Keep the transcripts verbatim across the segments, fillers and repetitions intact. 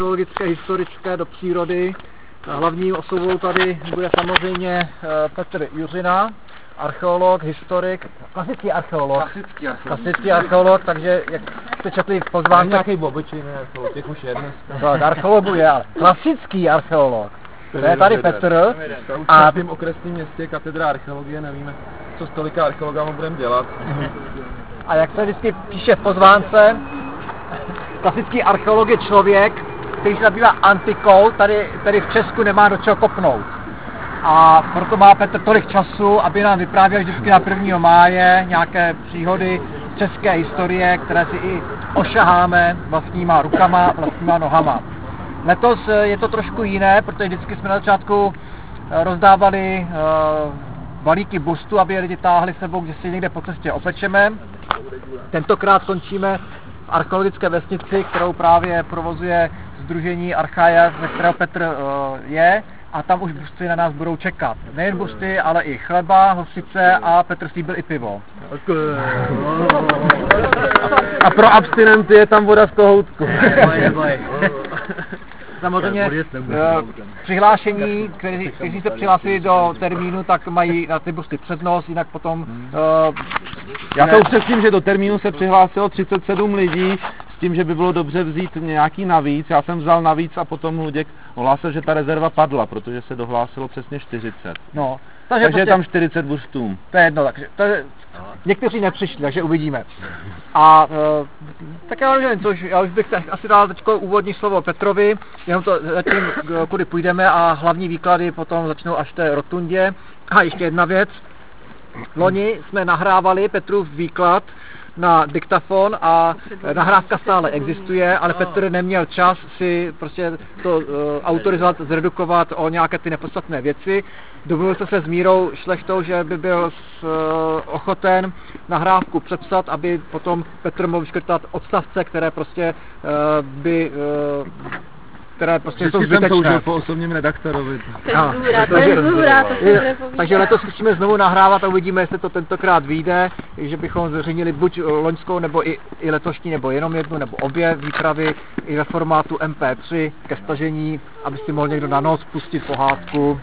archeologické, historické do přírody. Hlavní osobou tady bude samozřejmě Petr Juřina, archeolog, historik, klasický archeolog. Klasický archeolog. Klasický archeolog, takže jak jste četli v pozvánce... Nějaký obyčejný archeolog, těch už je dnes. Tak, archeologu je, ale klasický archeolog. To je tady Petr. A v tom okresním městě katedra archeologie, nevíme, co s tolika archeologama budeme dělat. A jak se vždycky píše v pozvánce, klasický archeolog je člověk, který se zabývá antikou, tady, tady v Česku nemá do čeho kopnout. A proto má Petr tolik času, aby nám vyprávěl vždycky na prvního máje nějaké příhody české historie, které si i ošaháme vlastníma rukama, vlastníma nohama. Letos je to trošku jiné, protože vždycky jsme na začátku rozdávali uh, balíky bustu, aby je lidi táhli sebou, když si někde po cestě opečeme. Tentokrát končíme v archeologické vesnici, kterou právě provozuje Sdružení Archaia, ze kterého Petr uh, je. A tam už busty na nás budou čekat. Nejen busty, ale i chleba, hořčice a Petr slíbil i pivo. A pro abstinenty je tam voda z kohoutku. Samozřejmě přihlášení, kteří, kteří se přihlásili do termínu, tak mají na ty busty přednost, jinak potom... Uh, Já to upřesním, že do termínu se přihlásilo třicet sedm lidí, s tím, že by bylo dobře vzít nějaký navíc. Já jsem vzal navíc a potom Luděk ohlásil, že ta rezerva padla, protože se dohlásilo přesně čtyřicet. No, takže takže prostě, je tam čtyřicet bustů. To je jedno, takže to je, někteří nepřišli, takže uvidíme. A uh, tak já nevím, což, já už bych asi dal teď úvodní slovo Petrovi, jenom to zatím, kudy půjdeme, a hlavní výklady potom začnou až v té rotundě. A ještě jedna věc. Loni jsme nahrávali Petrův výklad na diktafon a nahrávka stále existuje, ale Petr neměl čas si prostě to uh, autorizovat, zredukovat o nějaké ty nepodstatné věci. Domluvil se se s Mírou Šlechtou, že by byl s, uh, ochoten nahrávku přepsat, aby potom Petr mohl vyškrtat odstavce, které prostě uh, by... Uh, které prostě jsou zbytečné. Po osobním redaktorovi. Cenzura, cenzura, to se bude povídat. Takže letos zkusíme znovu nahrávat a uvidíme, jestli to tentokrát vyjde, že bychom zveřejnili buď loňskou, nebo i, i letošní, nebo jenom jednu, nebo obě výpravy i ve formátu em pé tři ke stažení, aby si mohl někdo na noc pustit pohádku.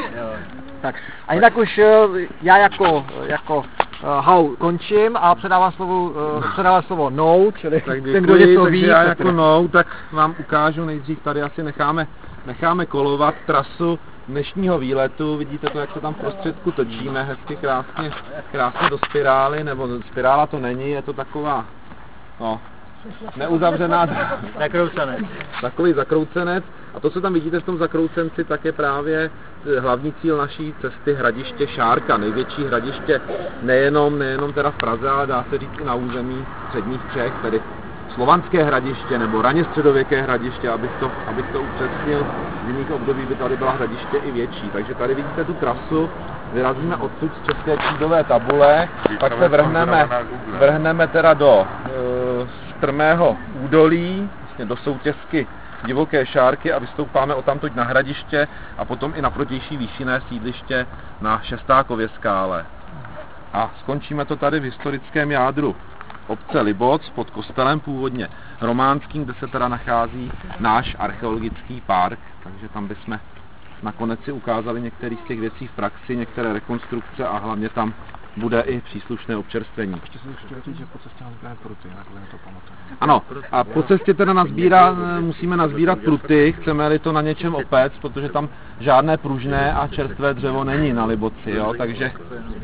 Tak. A jinak už já jako, jako uh, hau končím a předávám slovo, uh, předávám slovo No, čili tak děkuji, ten, kdo něco ví. Já jako No, tak vám ukážu, nejdřív tady asi necháme, necháme kolovat trasu dnešního výletu. Vidíte to, jak se tam v prostředku točíme, hezky krásně, krásně do spirály, nebo spirála to není, je to taková, no, neuzavřená, zakroucenec. Takový zakroucenec. A to, co tam vidíte v tom zakroucenci, tak je právě hlavní cíl naší cesty Hradiště Šárka. Největší hradiště nejenom, nejenom teda v Praze, ale dá se říct i na území středních Čech, tedy Slovanské hradiště nebo raně středověké hradiště, abych to, abych to upřesnil. V jiných období by tady byla hradiště i větší. Takže tady vidíte tu trasu, vyrazíme odsud z české křídové tabule, pak se vrhneme, vrhneme teda do e, strmého údolí, vlastně do soutězky Divoké Šárky a vystoupáme odtamtud na hradiště a potom i na protější výšinné sídliště na Šestákově skále. A skončíme to tady v historickém jádru obce Liboc pod kostelem původně románským, kde se teda nachází náš archeologický park, takže tam bychom nakonec si ukázali některé z těch věcí v praxi, některé rekonstrukce a hlavně tam bude i příslušné občerstvení. Ještě jsem chtěl říct, že po cestě nazbíráme pruty, takhle to pamatuju. Ano, a po cestě teda nazbírá, musíme nazbírat pruty, chceme-li to na něčem opéct, protože tam žádné pružné a čerstvé dřevo není na Liboci, jo, takže...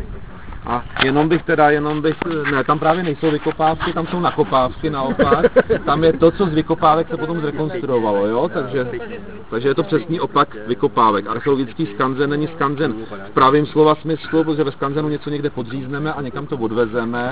A jenom bych teda, jenom bych, ne, tam právě nejsou vykopávky, tam jsou nakopávky naopak, tam je to, co z vykopávek se potom zrekonstruovalo, jo, takže, takže je to přesný opak vykopávek. Archeologický skanzen není skanzen v pravém slova smyslu, protože ve skanzenu něco někde podřízneme a někam to odvezeme.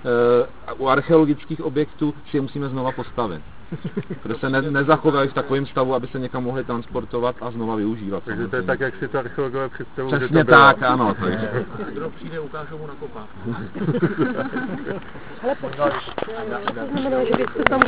E, u archeologických objektů si je musíme znova postavit, protože se ne, nezachovají v takovém stavu, aby se někam mohli transportovat a znova využívat. Takže to je tak, jak si to archeologové představují, přesně že to tak, bylo. Ano. Takže. Kdo přijde, ukážou mu na kopách. Ale to znamená, že byste tam